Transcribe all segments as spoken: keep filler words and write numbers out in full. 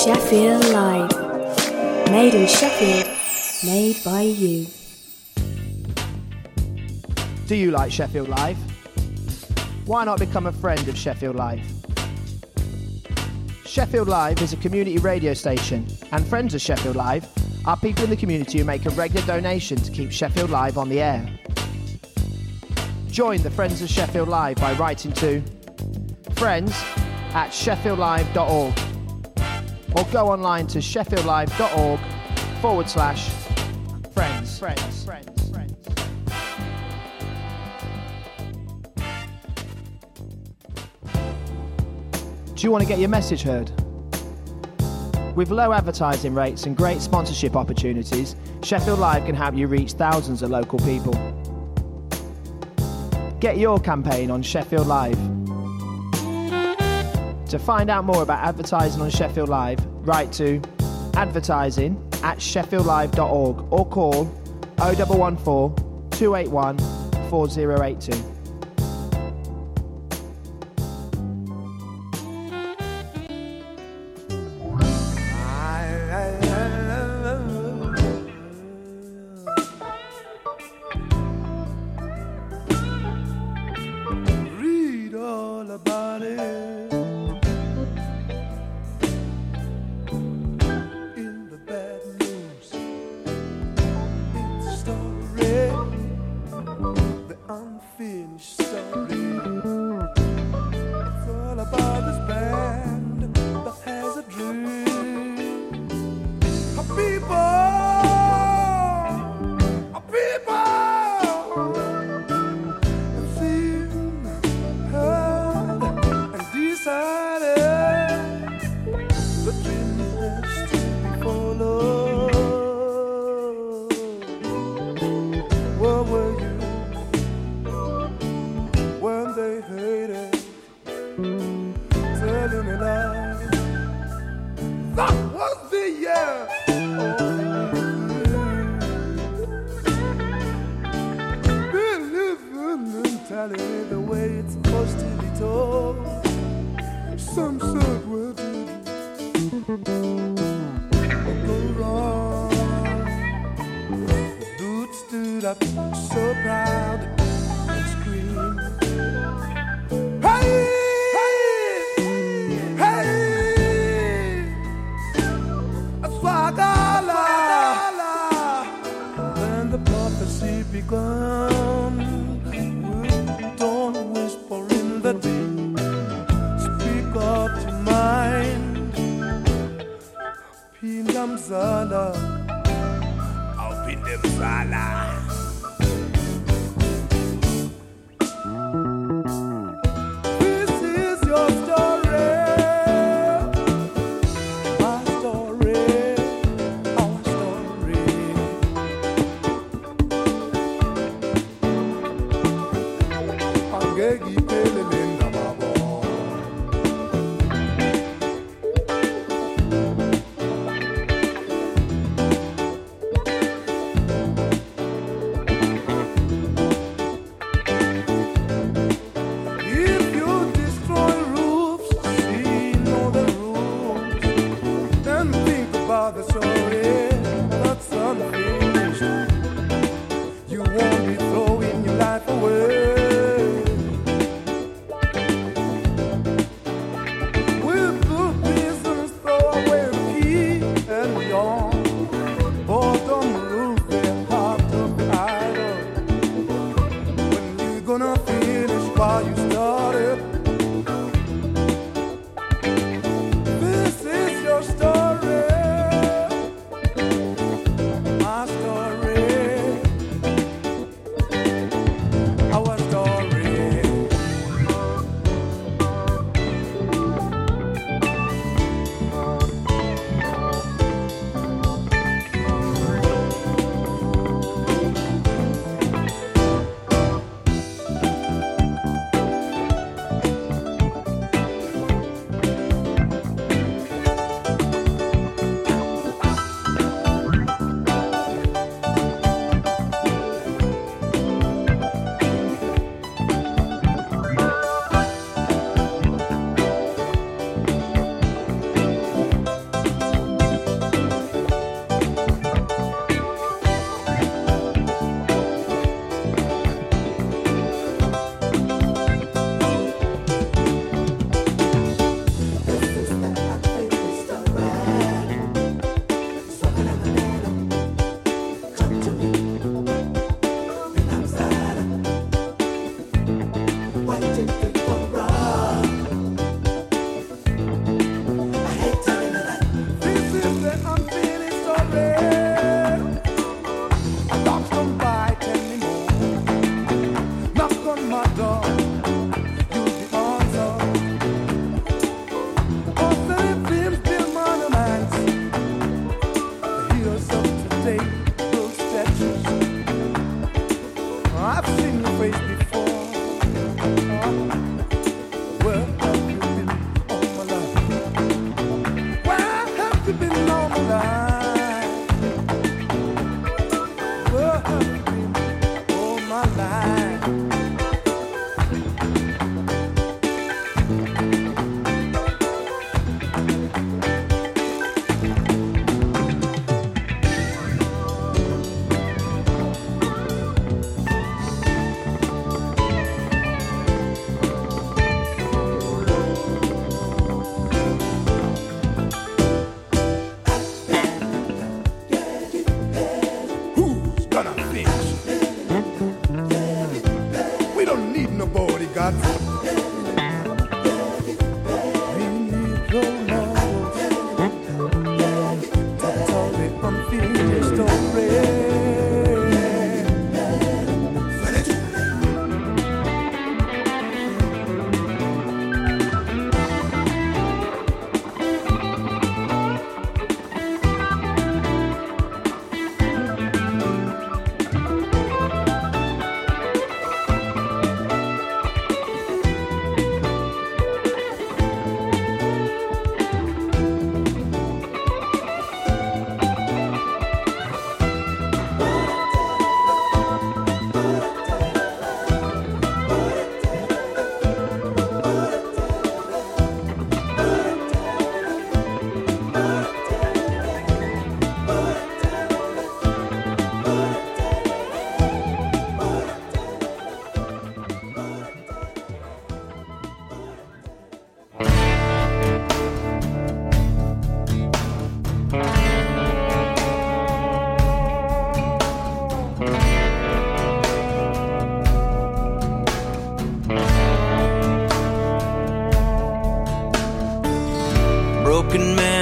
Sheffield Live. Made in Sheffield, made by you. Do you like Sheffield Live? Why not become a friend of Sheffield Live? Sheffield Live is a community radio station, and friends of Sheffield Live are people in the community who make a regular donation to keep Sheffield Live on the air. Join the Friends of Sheffield Live by writing to friends at sheffield live dot org or go online to sheffield live dot org forward slash friends. Friends. Friends. Friends. Do you want to get your message heard? With low advertising rates and great sponsorship opportunities, Sheffield Live can help you reach thousands of local people. Get your campaign on Sheffield Live. To find out more about advertising on Sheffield Live, write to advertising at sheffield live dot org or call oh one one four, two eight one, four oh eight two.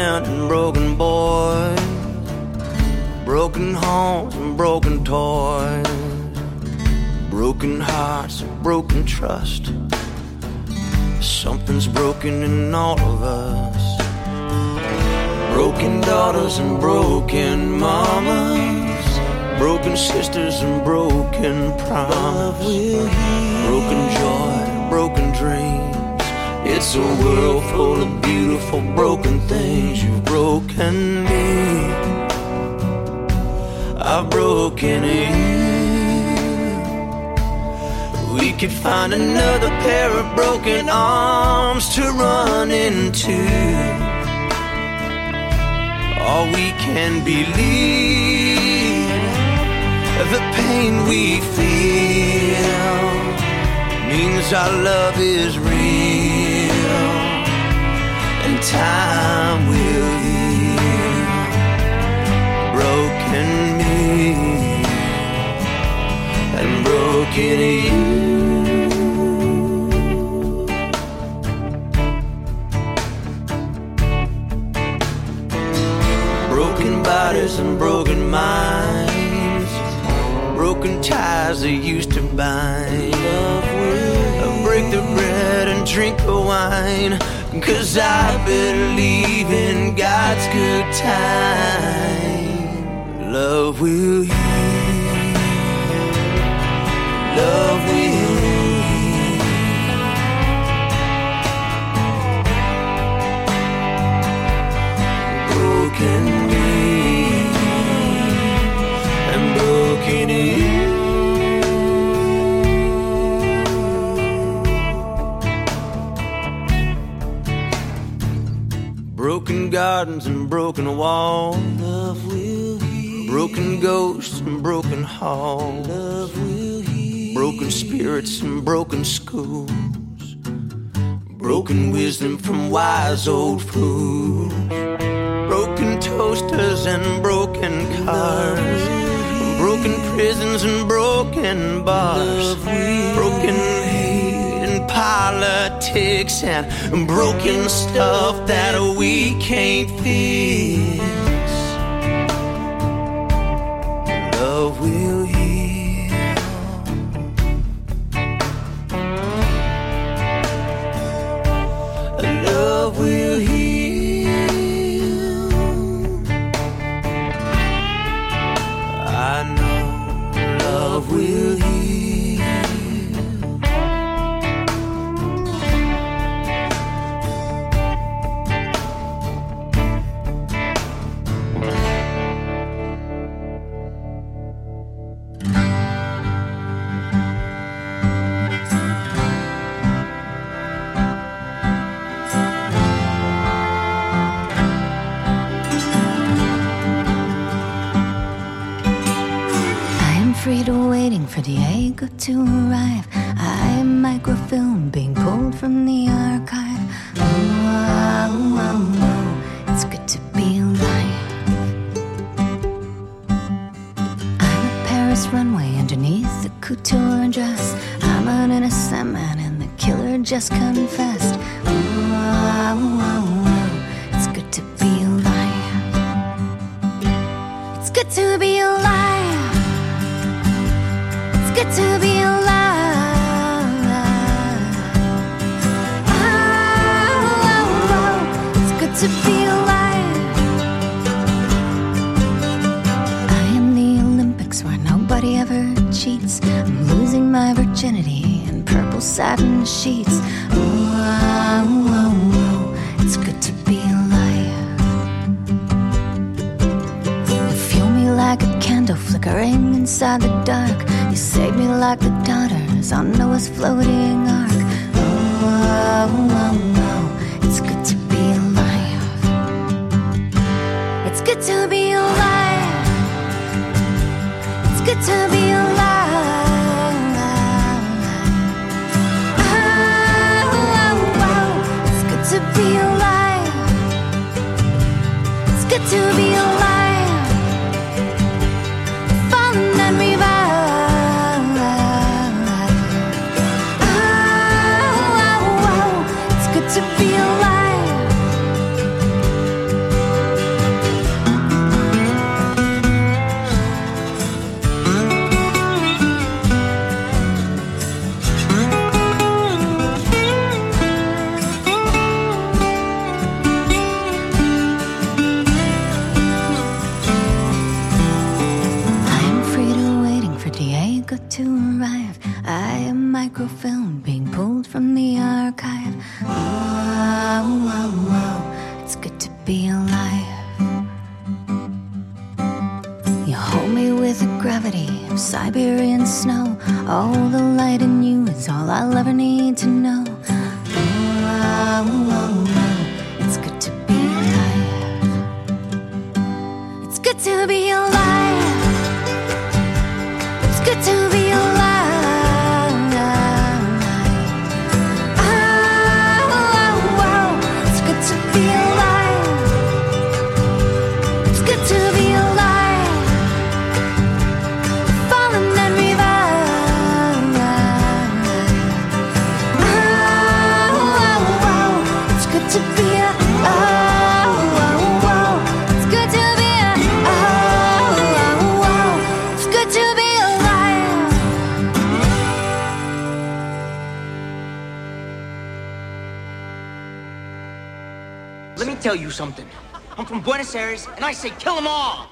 men and broken boys, broken homes and broken toys, broken hearts and broken trust. Something's broken in all of us. Broken daughters and broken mamas, broken sisters and broken promise, broken joy, broken dreams. It's a world full of beautiful broken things. You've broken me, I've broken you. We could find another pair of broken arms to run into. All we can believe, the pain we feel means our love is real, and time will heal broken me and broken you. Broken bodies and broken minds, broken ties that used to bind. I'll break the bread and drink the wine, 'cause I believe in God's good time. Love will heal, love will heal. Broken me and broken you. Broken gardens and broken walls, love will heal. Broken ghosts and broken halls, love will heal. Broken spirits and broken schools, broken wisdom from wise old fools. Broken toasters and broken cars, broken prisons and broken bars, broken hate and politics and broken stuff that we can't fix. Love will heal. Love will heal. I know love will heal. Afraid of waiting for Diego to arrive. I am microfilm being pulled from the archive. Oh, oh, oh, oh, it's good to be alive. I'm a Paris runway underneath the couture dress. I'm an innocent man and the killer just confessed. Oh, oh, oh, oh, it's good to be alive. It's good to be alive. Good to be alive. Oh, oh, oh, it's good to be alive. I am the Olympics where nobody ever cheats. I'm losing my virginity in purple satin sheets. Oh, oh, oh, oh, it's good to be alive. You fuel me like a candle flickering inside the dark. You save me like the daughters on Noah's floating ark. Oh, oh, oh, oh, it's good to be alive. It's good to be alive. It's good to be alive. Oh, oh, oh, it's good to be alive. It's good to be alive. Fallen and revived. To be alive. be alive. You hold me with the gravity of Siberian snow. All the light in you is all I'll ever need to know. Oh, oh, oh, oh. It's good to be alive. It's good to be alive. It's good to be alive. Oh, oh, oh. It's good to be alive. It's good to be alive. Fallen and revived. Oh, oh, oh. It's good to be alive. Oh, oh, oh. It's good to be alive. Oh, oh, oh. It's good to be alive. Let me tell you something. I'm from Buenos Aires, and I say kill them all!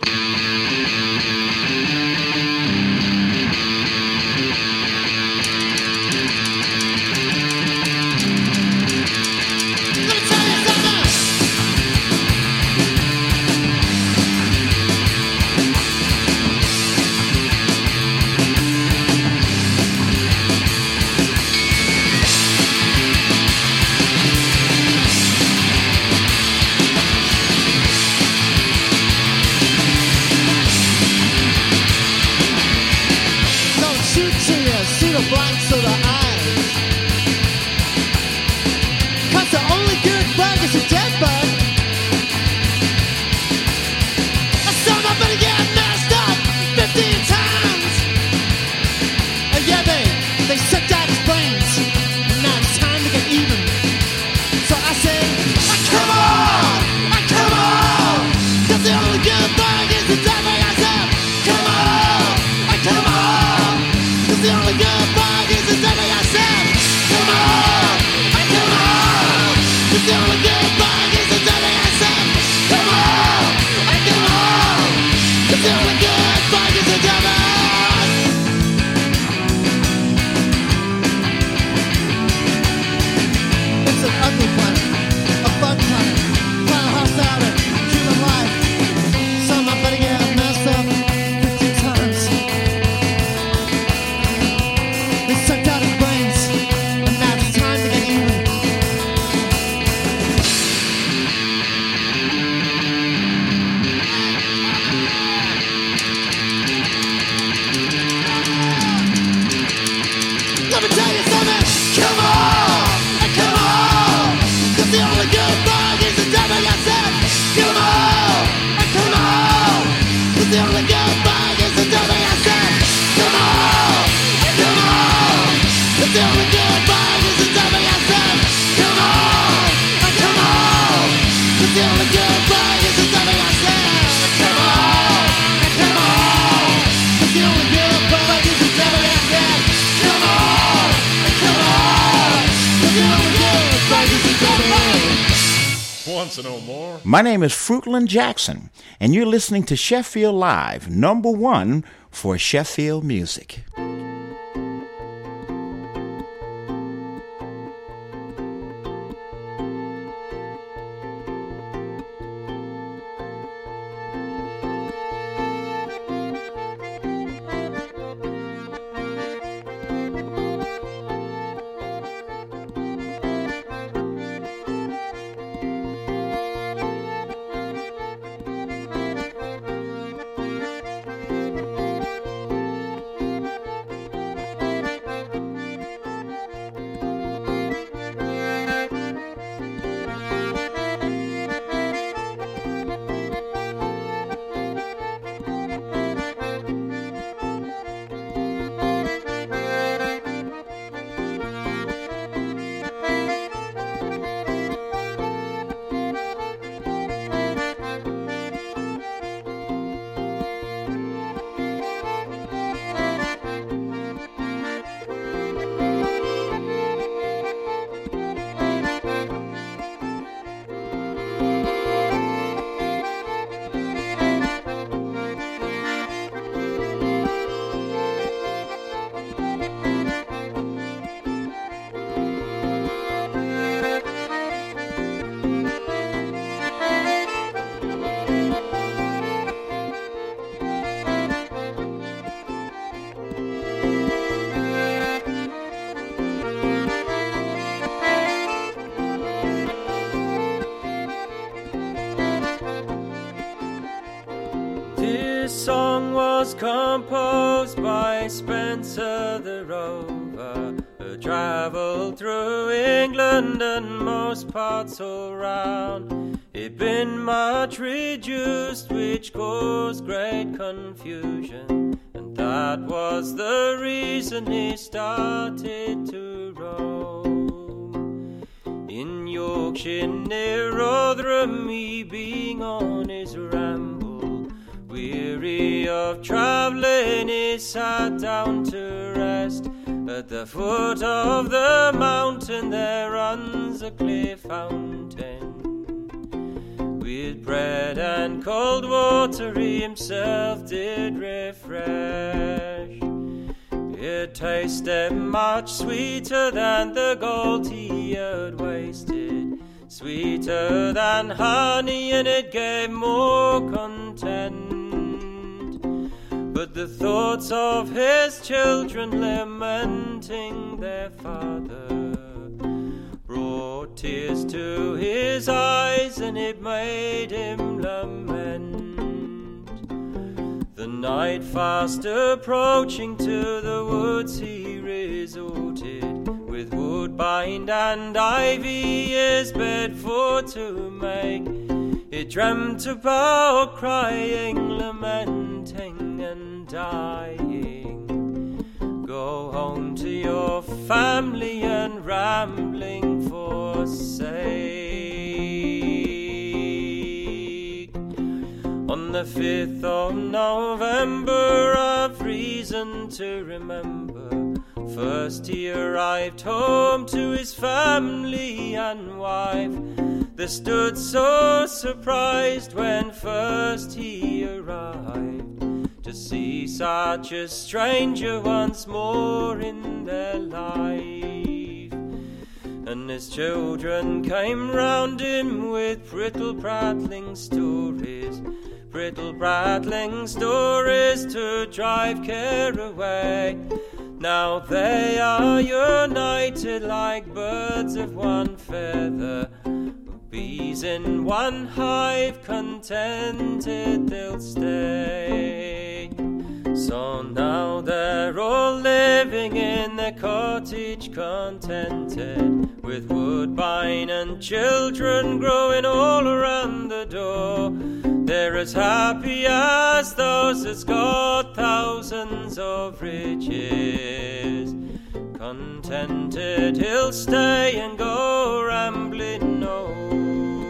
Let me tell you something! Don't shoot till you see the blanks of the eyes. 'Cause the only good bug is a dead bug. I saw nobody get messed up fifteen times. And yeah, they, they sucked out his brains. And now it's time to get even. So I say, ah, come on, ah, come on. 'Cause the only good bug is the devil. I said, come on, ah, come on. 'Cause the only good bug is the devil. I said, come on, ah, come on. 'Cause the only good bug is the devil. I said, come on, ah, come on. 'Cause the only good bug is the devil. It's an ugly planet, a bug planet, planet hostile to human life. Some I better get messed up fifty times. They sucked out his brains, and now it's time to get even. Let me tell you something, come on, come on. 'Cause the only good bug is the devil. I said, come on, come on. 'Cause the only good bug is the devil. I said, come on, come on. 'Cause the only good bug is the devil. I said, come on, come on. 'Cause the only good bug is the devil. I said, come on, come on. 'Cause the only good bug is the devil. I said, come on, come on. 'Cause the only good bug is the devil. Wants to know more? My name is Fruitland Jackson, and you're listening to Sheffield Live, number one for Sheffield music. This song was composed by Spencer the Rover, who travelled through England and most parts all round. He'd been much reduced, which caused great confusion, and that was the reason he started to roam. In Yorkshire near Rotherham, he being on his ramble, weary of travelling, he sat down to rest. At the foot of the mountain there runs a clear fountain, with bread and cold water he himself did refresh. It tasted much sweeter than the gold he had wasted, sweeter than honey, and it gave more content. But the thoughts of his children lamenting their father brought tears to his eyes, and it made him lament. The night fast approaching, to the woods he resorted, with woodbine and ivy his bed for to make. He dreamt about crying, lamenting and dying. Go home to your family and rambling forsake. On the fifth of November, I've reason to remember, first he arrived home to his family and wife. They stood so surprised when first he arrived, to see such a stranger once more in their life. And his children came round him with brittle prattling stories, brittle prattling stories to drive care away. Now they are united like birds of one feather, bees in one hive, contented they'll stay. So now they're all living in their cottage contented, with woodbine and children growing all around the door. They're as happy as those that's got thousands of riches. Contented he'll stay and go rambling no more.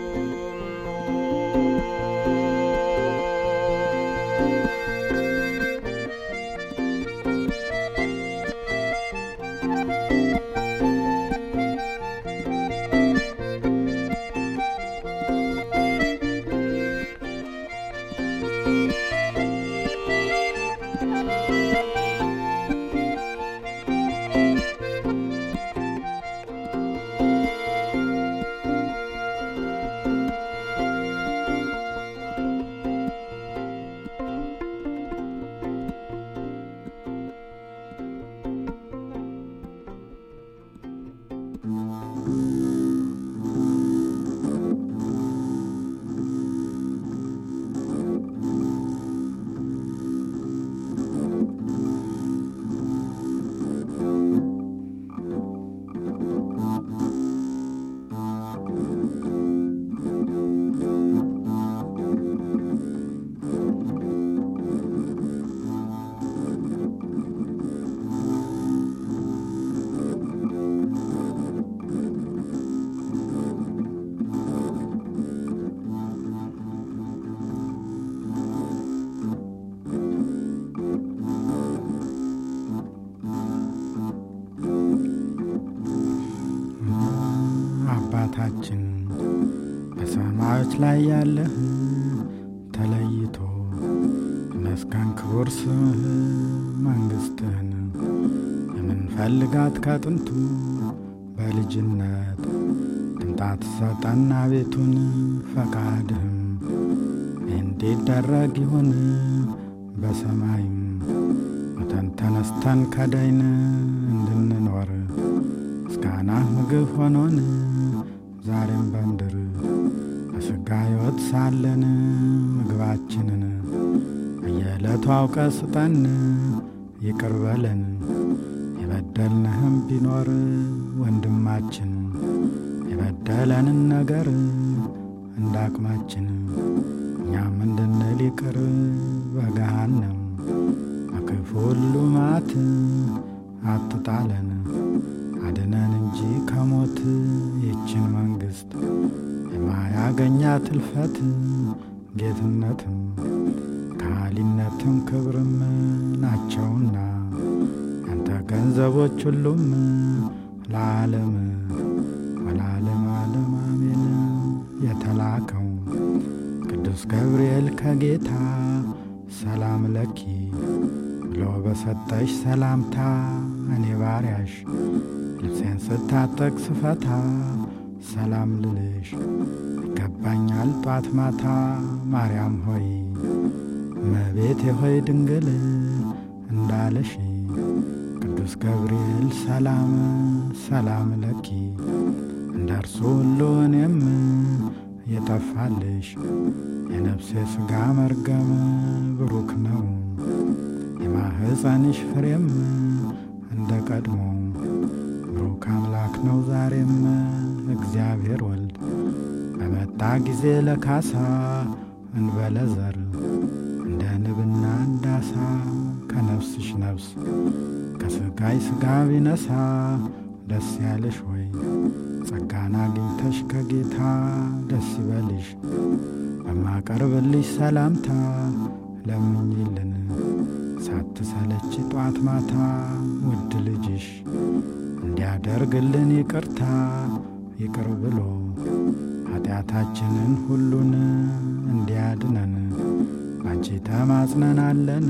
አባታችን በሰማዮች ላይ ያለህ ተለይቶ መስጋን ክቡር ስምህ መንግሥትህን የምንፈልጋት ከጥንቱ በልጅነት ትምጣት ሰጠና ቤቱን ፈቃድህም እንዲደረግ ይሁን በሰማይም ሙተን ተነስተን ከዳይን እንድንኖር ምስጋና ምግብ ሆኖን ዛሬም በምድር በሥጋ ሕይወት ሳለን ምግባችንን በየዕለቱ አውቀ ስጠን፣ ይቅር በለን የበደልንህም ቢኖር ወንድማችን የበደለንን ነገር እንዳቅማችን እኛም እንድንል ይቅር በገሃነም በክፉ ሁሉ መዓት አትጣለን፣ አድነን እንጂ ከሞት ይችን መንግሥት የማያገኛት እልፈት ጌትነትም ከሃሊነትም ክብርም ናቸውና ያንተ ገንዘቦች ሁሉም ለዓለም ወለዓለም ዓለም አሜን። የተላከው ቅዱስ ገብርኤል ከጌታ ሰላም ለኪ ብሎ በሰጠሽ ሰላምታ እኔ ባሪያሽ ልብሴን ስታጠቅ ስፈታ ሰላም ልልሽ ይገባኛል ጧት ማታ። ማርያም ሆይ እመቤቴ ሆይ ድንግል እንዳለሽ ቅዱስ ገብርኤል ሰላም ሰላም ለኪ እንደ እርሱ ሁሉ እኔም የጠፋልሽ የነፍሴ ሥጋ መርገም ብሩክ ነው የማህፀንሽ ፍሬም እንደ ቀድሞ ብሩክ አምላክ ነው ዛሬም። እግዚአብሔር ወልድ በመጣ ጊዜ ለካሳ እንበለ ዘር እንደ ንብና እንዳሳ ከነፍስሽ ነፍስ ከሥጋይ ሥጋ ቢነሳ ደስ ያለሽ ወይ ጸጋን አግኝተሽ ከጌታ ደስ ይበልሽ። በማቀርብልሽ ሰላምታ ለምኝልን ሳትሰለች ጧት ማታ ውድ ልጅሽ እንዲያደርግልን ይቅርታ ይቅር ብሎ ኃጢአታችንን ሁሉን እንዲያድነን ባንቺ ተማጽነናለን።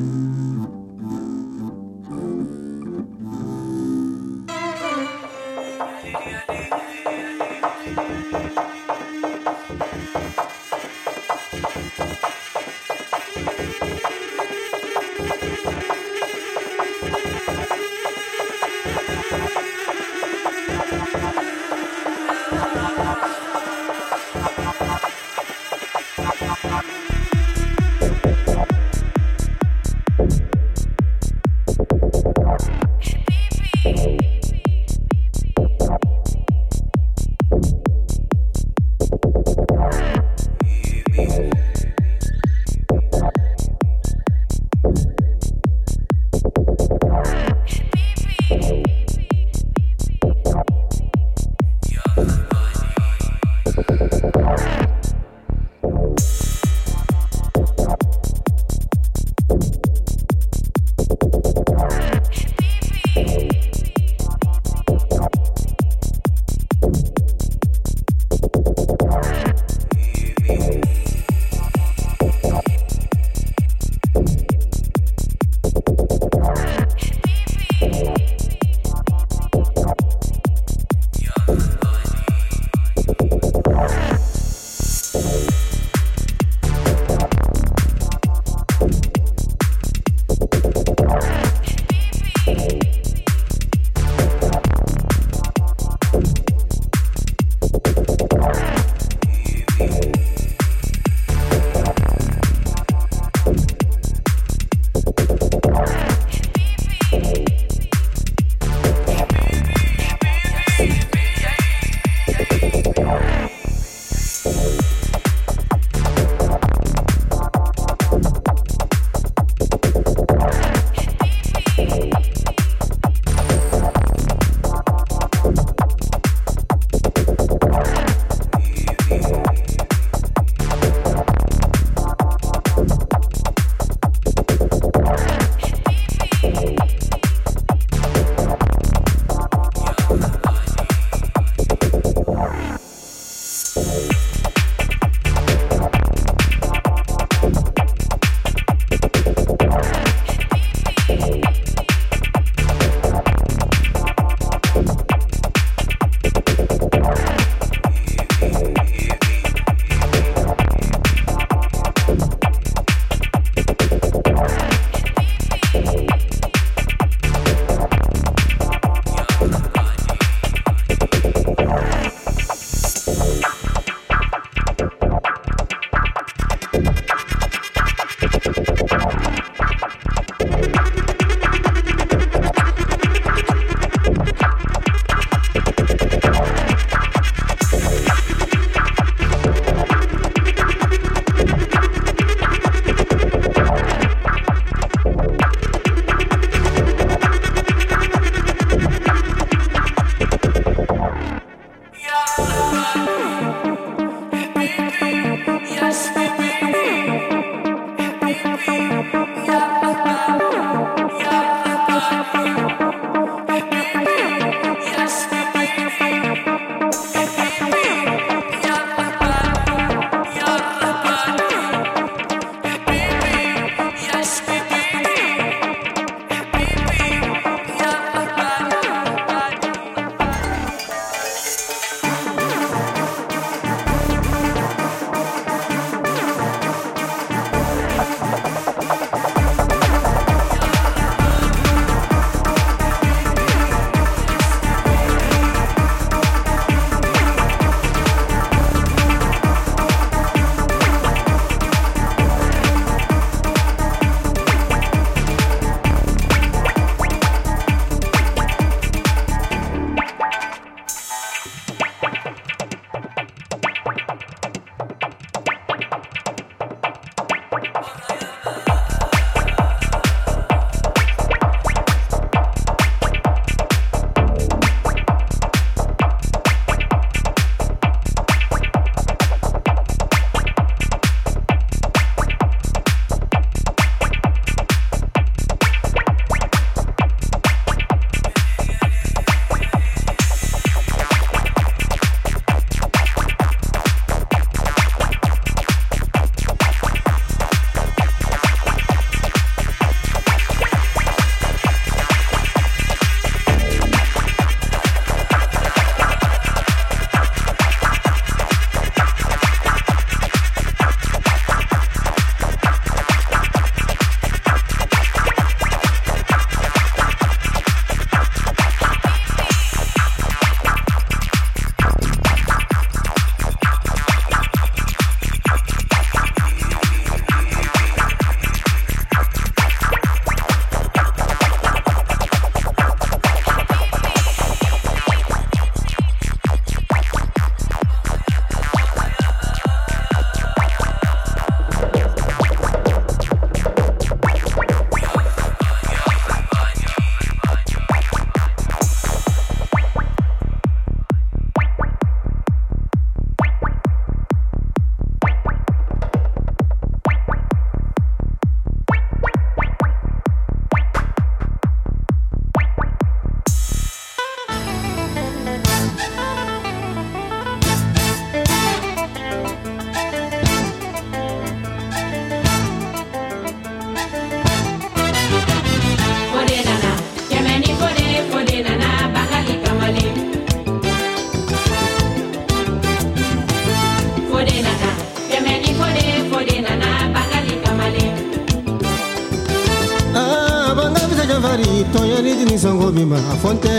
toyani dini songo bima fonte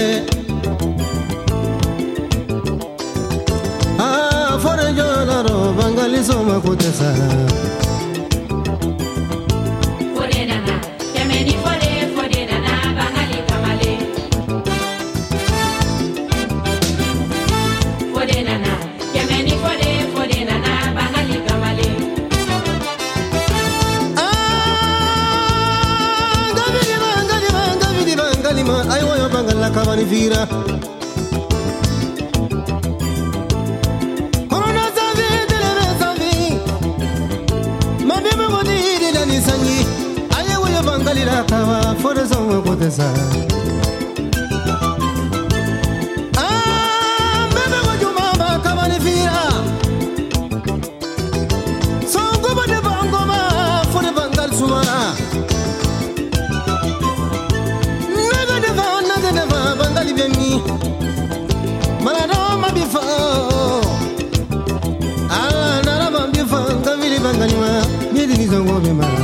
ah fore jolaro bangali soma kutesa fore nana yameni fore fore nana bangali kamale fore nana yameni fore fore nana bangali kamale ay woyo bangala kabani vira corona savi deleve savi mabebe modi de ni sangi ay woyo bangali la kawa fore songo kotesa ah bebe wojo mama kabani vira songo bode bangoma fore bangal sumara bangali bemi malado mabifa ala nara mabifa ngavili bangali ma yedi ni zongo be ma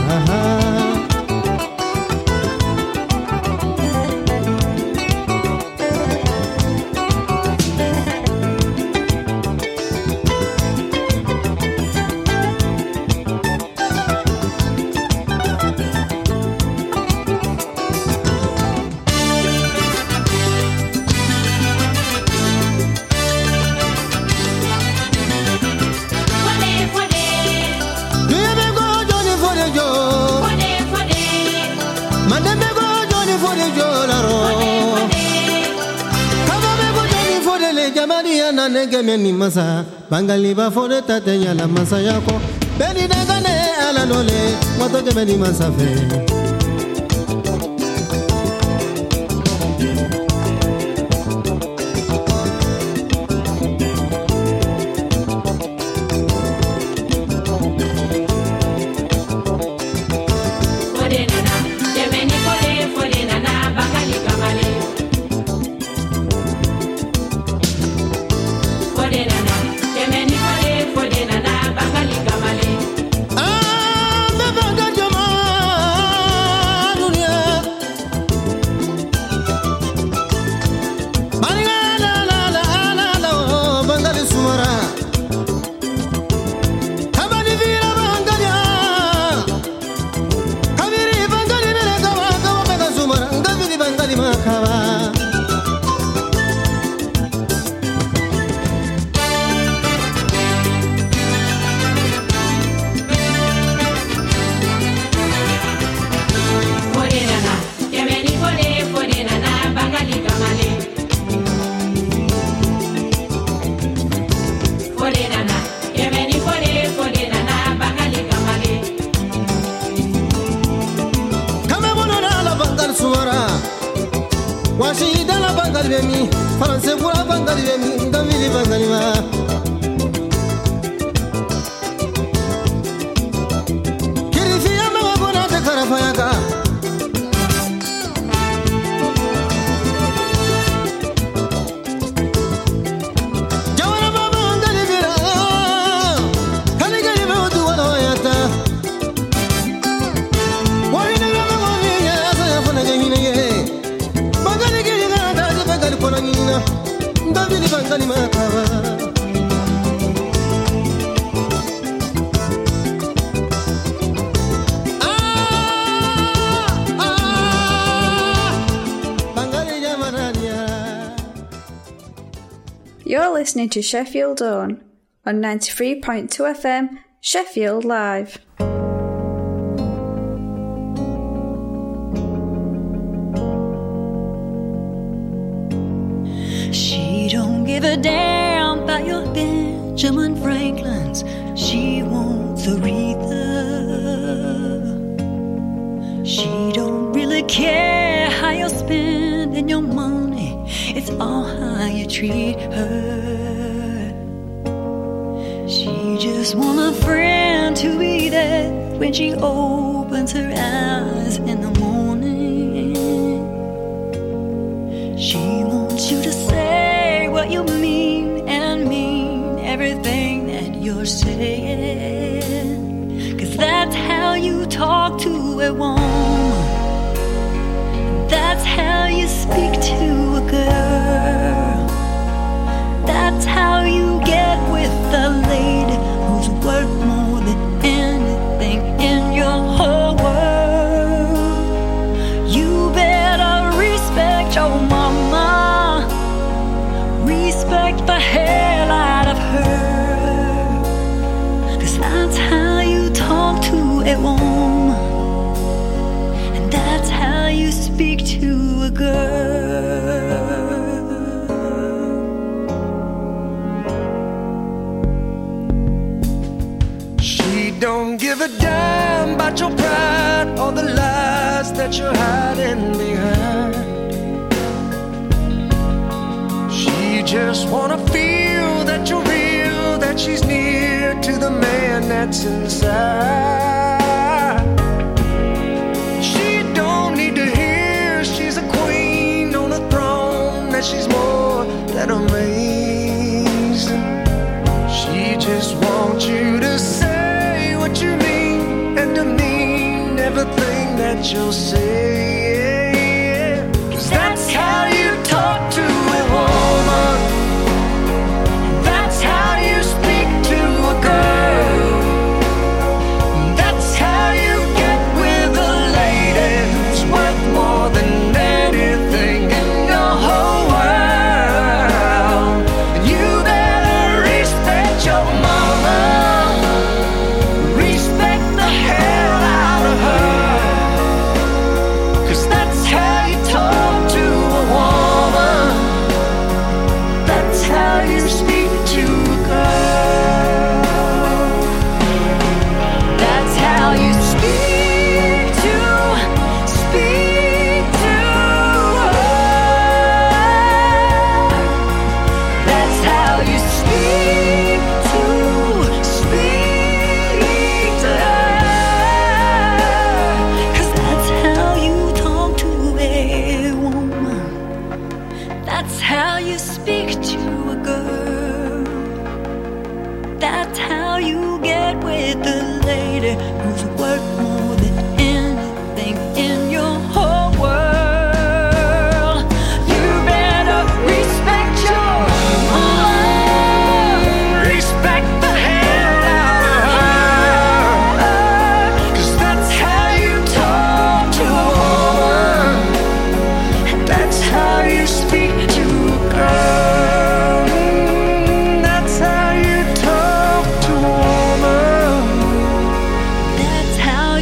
nege meni masa bangali ba fore tate nyala masa yako beni dagane ala nole wato ke meni masa fe You're listening to Sheffield Own on ninety-three point two F M, Sheffield Live. She don't give a damn about your Benjamin Franklin's. She wants Aretha. She don't really care how you're spending your money. It's all how you treat her. She just wants a friend to be there when she opens her eyes in the morning. She wants you to say what you mean and mean everything that you're saying, 'cause that's how you talk to a woman. That's how you speak to a girl. That's how you get with a lady who's worth more than anything in your whole world. You better respect your mama, respect the hell out of her, 'cause that's how you talk to a woman, and that's how you speak to a girl. She don't give a damn about your pride or the lies that you're hiding behind. She just wanna feel that you're real, that she's near to the man that's inside. She don't need to hear she's a queen on a throne, that she's more than amazing. She just wants you to say what you mean and to mean everything that you'll say. 'Cause that's how you talk to a woman. That's how you speak to a girl. That's how you get with a lady who's worth more than anything in your whole world. You better respect your mama, respect the hell out of her, 'cause that's how you talk to a woman. That's how you speak to a girl. That's how you speak to, speak to her. That's how you speak to, speak to her. 'Cause that's how you talk to a woman. That's how you speak to a girl. That's how you get with a lady who's worth more than anything in your whole world. You better respect your mom, respect the hell out of her, 'cause that's how you talk to a woman, and that's how you speak to a girl. That's how you talk to a woman. That's how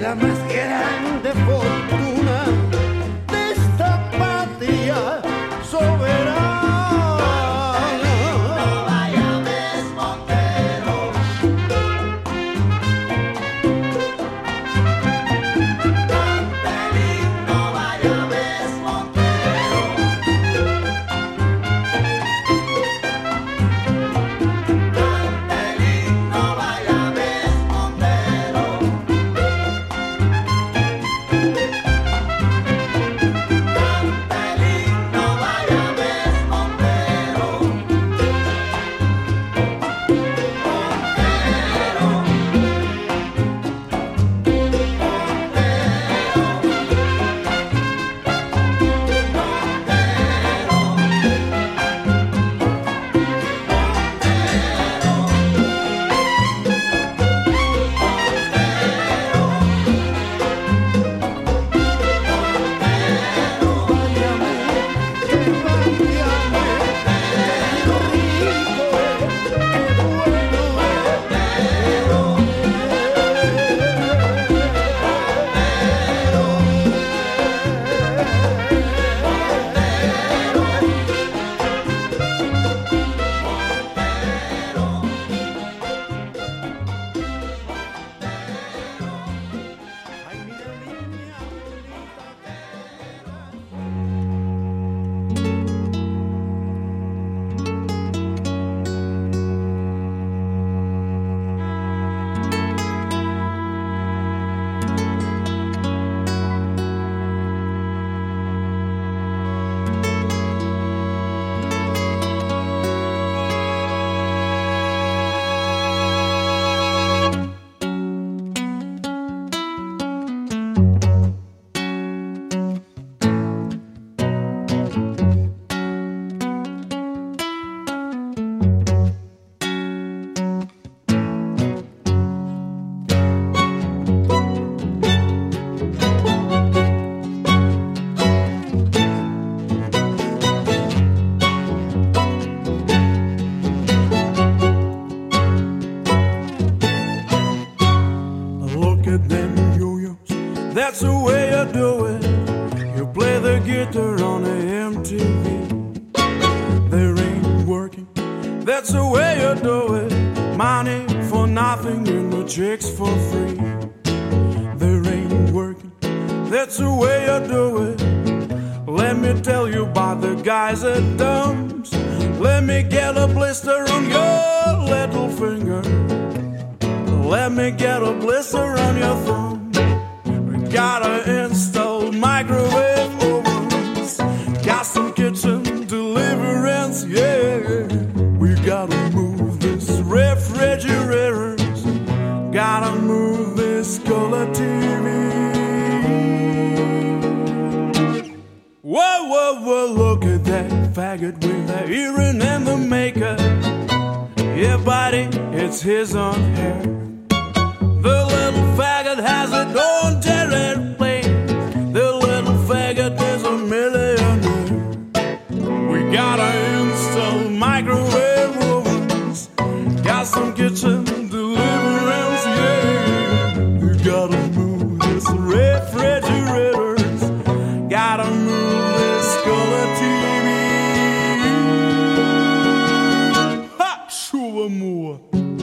la más grande fortuna de esta patria soberana. That's the way you do it. You play the guitar on the M T V. There ain't working. That's the way you do it. Money for nothing and the chicks for free. There ain't working. That's the way you do it. Let me tell you about the guys at Dumps. Let me get a blister on your little finger. Let me get a blister on your thumb. Gotta install microwave ovens, custom kitchen deliverance, yeah. We gotta move this refrigerators, gotta move this color T V. Whoa, whoa, whoa, look at that faggot with the earring and the makeup. Yeah, buddy, it's his own hair. The little faggot has a own terror plane. The little faggot is a millionaire. We gotta install microwave ovens, got some kitchen deliverance, yeah. We gotta move this refrigerators, gotta move this color T V. Ha! Shuva mua.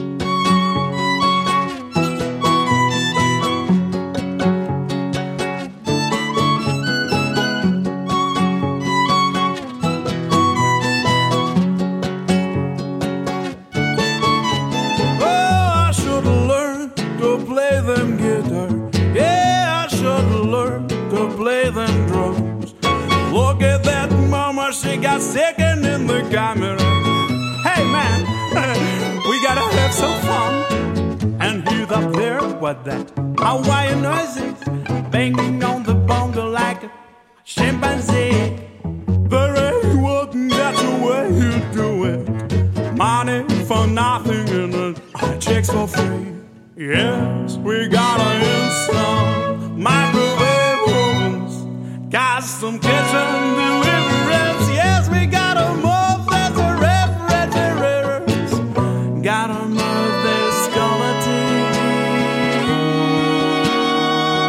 She got second in the camera. Hey man, we gotta have some fun. And he's up there, what that? Hawaiian noises, banging on the bongo like a chimpanzee. There ain't working, that's the way you do it. Money for nothing and the chicks for free. Yes, we gotta install microwave ovens, custom kitchen deliverance. Yes, we gotta move the refrigerators, gotta move this color T V.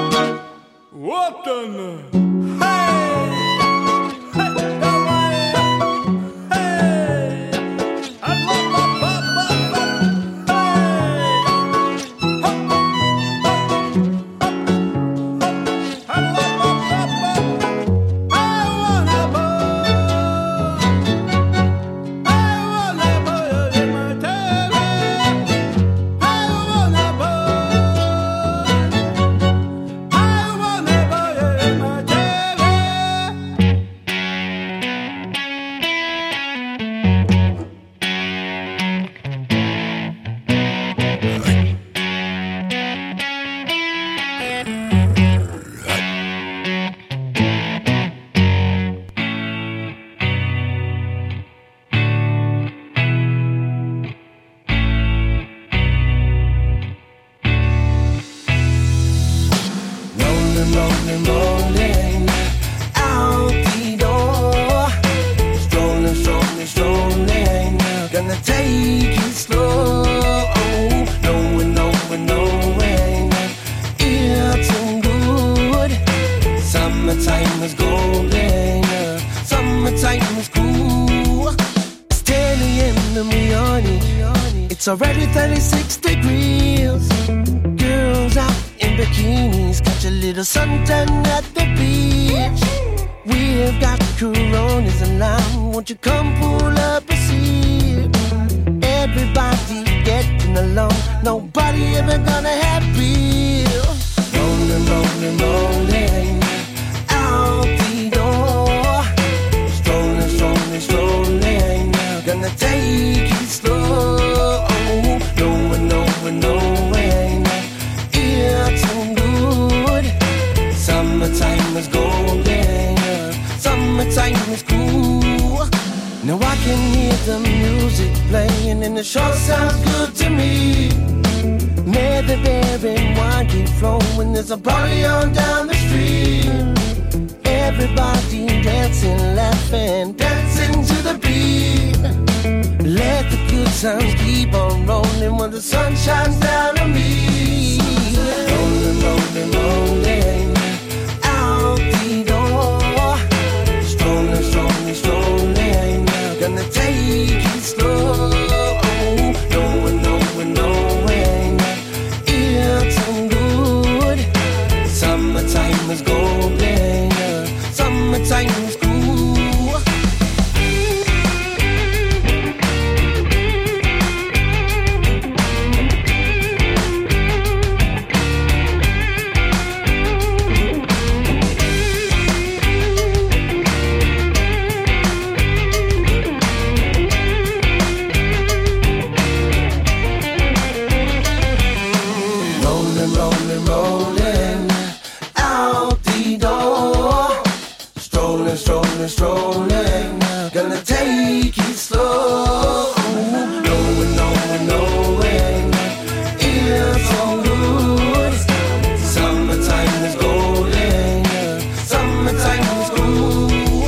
Button. Hey! It's already thirty-six degrees. Girls out in bikinis catch a little suntan at the beach. We've got Coronas in line. Won't you come pull up a seat? Everybody getting along. Nobody ever gonna have beer. Rolling, rolling, rolling out the door. Strolling, strolling, strolling. Gonna take it slow. Knowing, knowing, knowing it's so good. Summertime is golden. Summertime is cool. Now I can hear the music playing and it sure sounds good to me. May the beer and wine keep flowing. There's a party on down the street. Everybody dancing, laughing, dancing to the beat. Let the good times keep on rolling when the sun shines down on me. Rolling, rolling, rolling out the door. Strolling, strolling, strolling. Gonna take it slow. Knowing, knowing, knowing it's so good. Summertime is golden. Summertime is cool. Strolling, gonna take it slow. Knowing, knowing, knowing it's so good. Summertime is golden. Summertime is cool.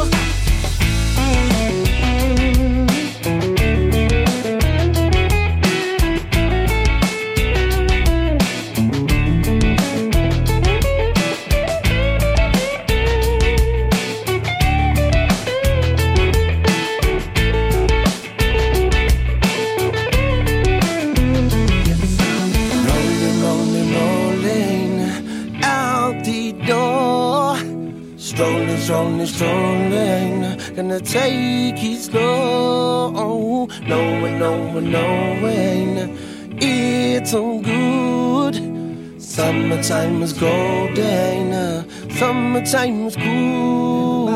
Strolling, strolling, gonna take it slow. Knowing, knowing, knowing it's so good. Summertime is golden. Summertime is cool.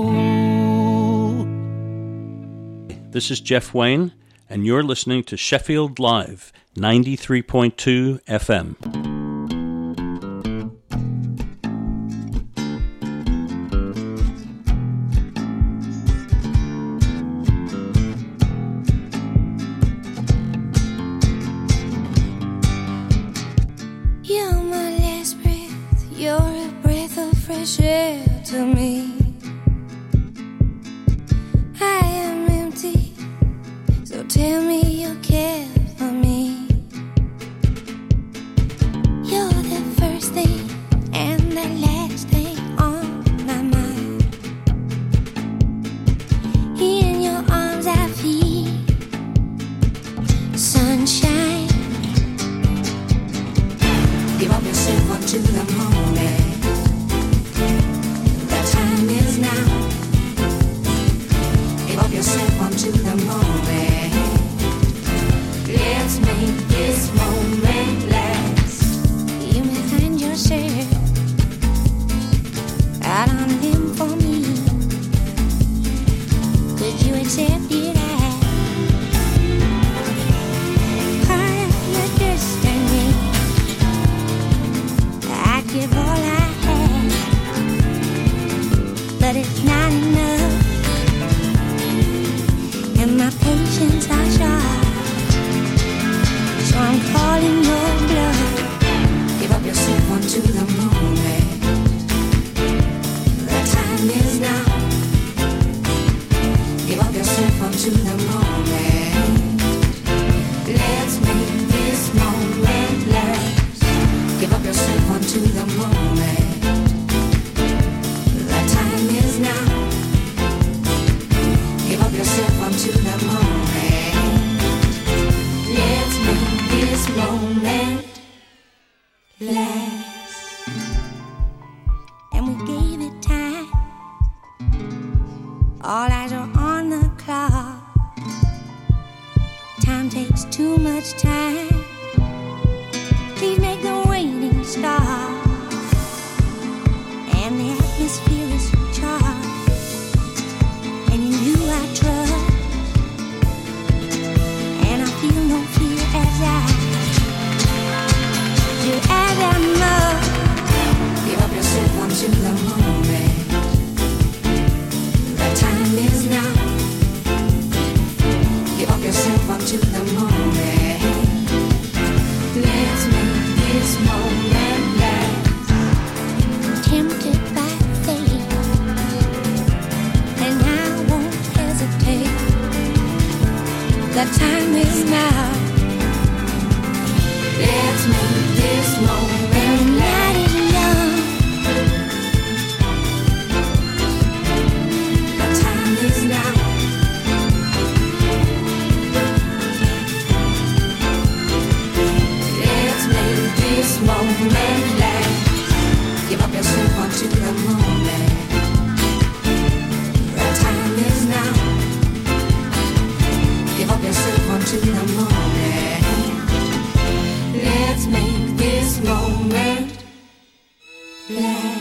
This is Jeff Wayne, and you're listening to Sheffield Live, ninety-three point two F M. Share to me. I am empty, so tell me you care for me. You're the first thing and the last thing out on a limb for me. Could you accept it as part of your destiny? I'd give all I have, but it's not enough, and my patience are short. So I'm calling your bluff. Give up yourself onto the moment. The time is now. Give up yourself onto the moment. Let's make this moment last. Give up yourself onto the moment. The time is now. Give up yourself onto the moment. Let's make this moment last. And we gave it time. All eyes are on the clock. Time takes too much time. Please make the waiting stop. And the atmosphere is charged. And in you I trust. And I feel no fear as I do as I must. Give up yourself onto the moment. The time is now. Give up yourself onto the moment. Let's make this moment last. Tempted by fate, and I won't hesitate. The time is now. Let's make this moment last. The time is now. Let's make this moment last. Give up yourself onto the moment. The time is now. Give up yourself onto the moment. Let's make this moment last.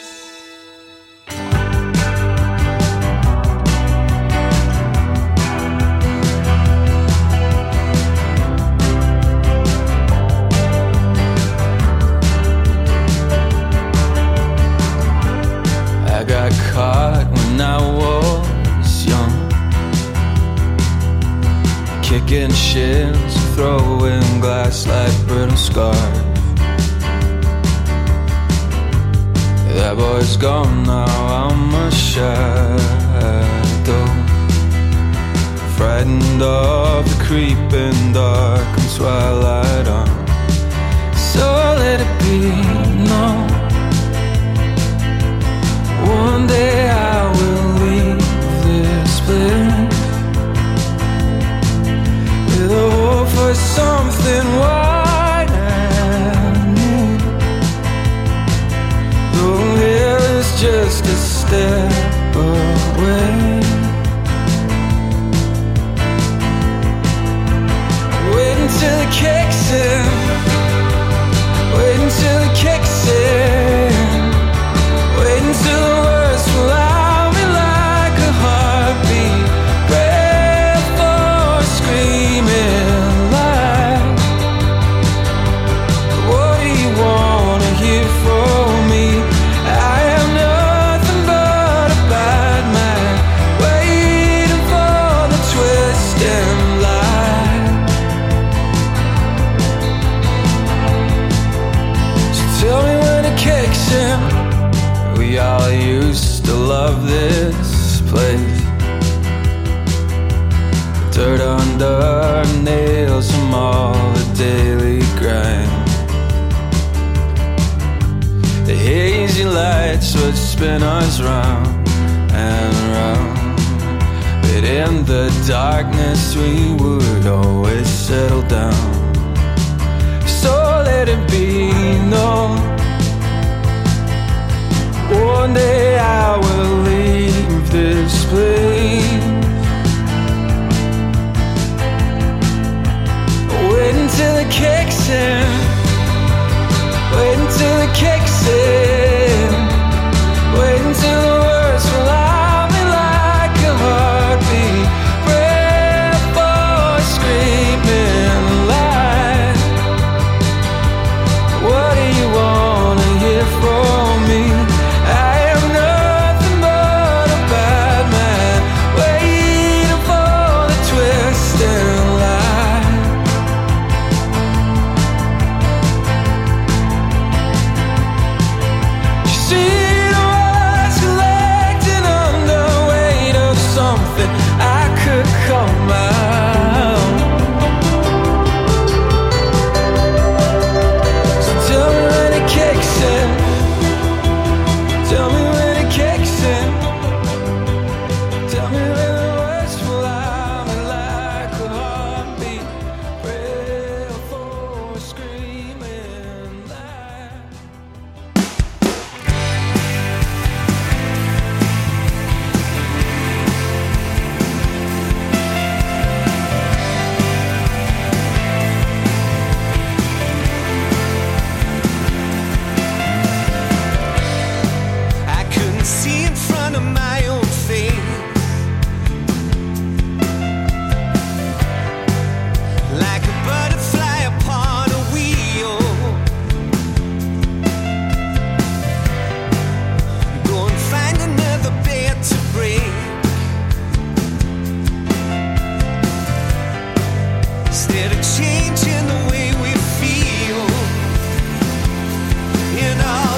I got caught when I was young, kicking shins, throwing glass like brittle scarf. That boy's gone now, I'm a shadow, frightened of the creeping dark and twilight on. So let it be known, one day I will leave this place with a hope for something wide and new. Though hell is just a step away. Wait until it kicks in. Wait until it kicks in. Wait until the words will out me like a heartbeat. Breath for screaming light. What do you wanna hear from me? I am nothing but a bad man, waiting for the twist and lie. So tell me when it kicks in. We all used to love this place. Dirt under our nails from all the daily grind. The hazy lights would spin us round and round, but in the darkness we would always settle down. So let it be known, one day I will leave this place